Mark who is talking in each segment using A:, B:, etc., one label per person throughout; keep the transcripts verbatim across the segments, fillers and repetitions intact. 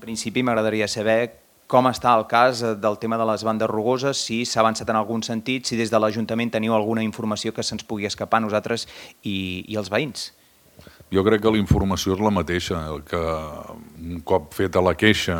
A: principi m'agradaria saber com està el cas del tema de les bandes rugoses, si s'ha avançat en algun sentit, si des de l'Ajuntament teniu alguna informació que se'ns pugui escapar a nosaltres i, i als veïns.
B: Jo crec que la informació és la mateixa, que un cop feta la queixa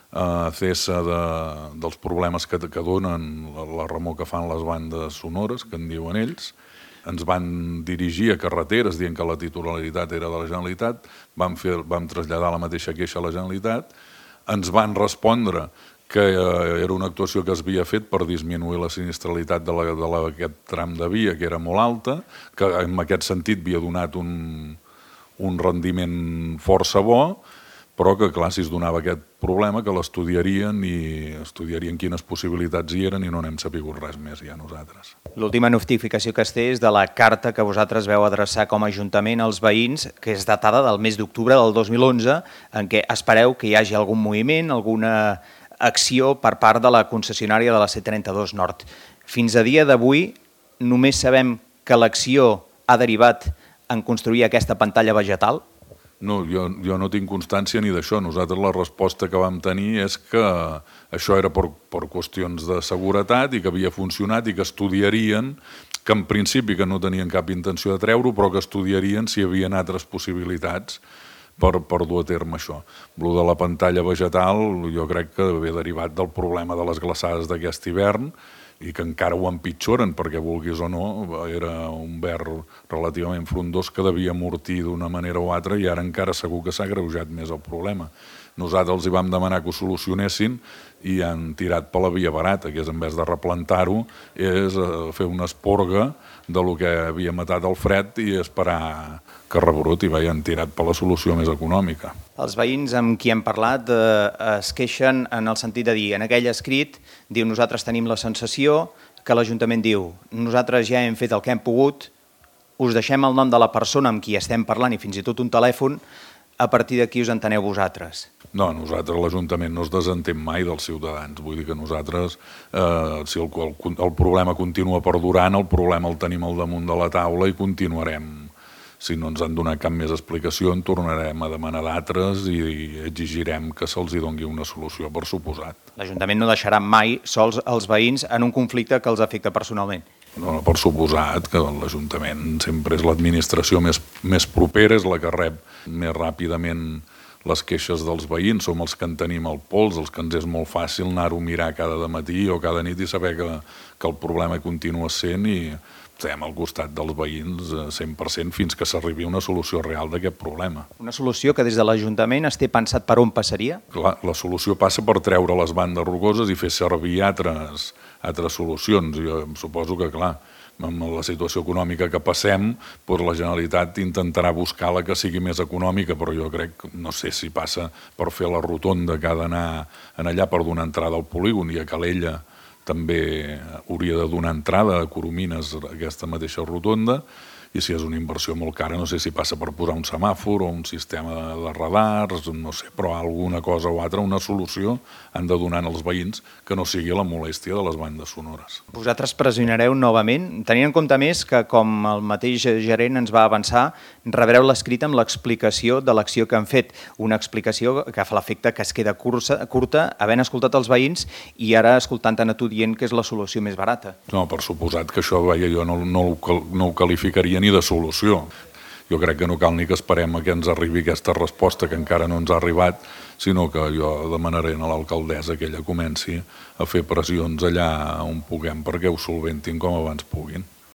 B: a C S de, dels problemes que, que donen la, la remor que fan les bandes sonores, que en diuen ells, ens van dirigir a carreteres dient que la titularitat era de la Generalitat, vam, fer, vam traslladar la mateixa queixa a la Generalitat, ens van respondre que era una actuació que es havia fet per disminuir la sinistralitat d'aquest tram de via, que era molt alta, que en aquest sentit havia donat un, un rendiment força bo, però que, clar, si es donava aquest problema, que l'estudiarien i estudiarien quines possibilitats hi eren i no n'hem sabut res més ja nosaltres.
A: L'última notificació que es té és de la carta que vosaltres veu adreçar com a Ajuntament als veïns, que és datada del mes d'octubre del dos mil onze, en què espereu que hi hagi algun moviment, alguna acció per part de la concessionària de la C trenta-dos Nord. Fins a dia d'avui només sabem que l'acció ha derivat en construir aquesta pantalla vegetal?
B: No, jo, jo no tinc constància ni d'això. Nosaltres la resposta que vam tenir és que això era per, per qüestions de seguretat i que havia funcionat i que estudiarien, que en principi que no tenien cap intenció de treure-ho, però que estudiarien si hi havia altres possibilitats per, per dur a terme això. Lo de la pantalla vegetal jo crec que ve derivat del problema de les glaçades d'aquest hivern i que encara ho empitjoren, perquè vulguis o no, era un verd relativament frondós que devia amortir d'una manera o altra i ara encara segur que s'ha agreujat més el problema. Nosaltres els hi vam demanar que ho solucionessin i han tirat per la via barata, que és en vez de replantar-ho, és fer una esporga de lo que havia matat el fred i esperar que rebruti, i han tirat per la solució més econòmica.
A: Els veïns amb qui hem parlat eh, es queixen en el sentit de dir, en aquell escrit, diu nosaltres tenim la sensació que l'Ajuntament diu nosaltres ja hem fet el que hem pogut, us deixem el nom de la persona amb qui estem parlant i fins i tot un telèfon, a partir d'aquí us enteneu vosaltres.
B: No, nosaltres, l'Ajuntament, no es desentén mai dels ciutadans. Vull dir que nosaltres, eh, si el, el, el problema continua perdurant, el problema el tenim al damunt de la taula i continuarem. Si no ens han donat cap més explicació, en tornarem a demanar d'altres i exigirem que se'ls doni una solució, per suposat.
A: L'Ajuntament no deixarà mai sols els veïns en un conflicte que els afecta personalment.
B: No, per suposat que l'Ajuntament sempre és l'administració més, més propera, és la que rep més ràpidament les queixes dels veïns, som els que en tenim el pols, els que ens és molt fàcil anar-ho a mirar cada matí o cada nit i saber que, que el problema continua sent i estem al costat dels veïns cent per cent fins que s'arribi a una solució real d'aquest problema.
A: Una solució que des de l'Ajuntament es té pensat per on passaria?
B: Clar, la solució passa per treure les bandes rugoses i fer servir altres, altres solucions. Jo suposo que, clar, amb la situació econòmica que passem, doncs la Generalitat intentarà buscar la que sigui més econòmica, però jo crec, no sé si passa per fer la rotonda que ha d'anar allà per donar entrada al polígon i a Calella també hauria de donar entrada a Coromines aquesta mateixa rotonda, i si és una inversió molt cara, no sé si passa per posar un semàfor o un sistema de radars, no sé, però alguna cosa o altra, una solució han de donar als veïns que no sigui la molèstia de les bandes sonores.
A: Vosaltres pressionareu novament, tenint en compte més que, com el mateix gerent ens va avançar, rebreu l'escrit amb l'explicació de l'acció que han fet, una explicació que fa l'efecte que es queda cursa, curta, havent escoltat els veïns i ara escoltant-te a tu dient que és la solució més barata.
B: No, per suposat que això, veia, jo no, no, no ho qualificaria ni de solució. Jo crec que no cal ni que esperem a que ens arribi aquesta resposta que encara no ens ha arribat, sinó que jo demanaré a l'alcaldessa que ella comenci a fer pressions allà on puguem perquè ho solventin com abans puguin.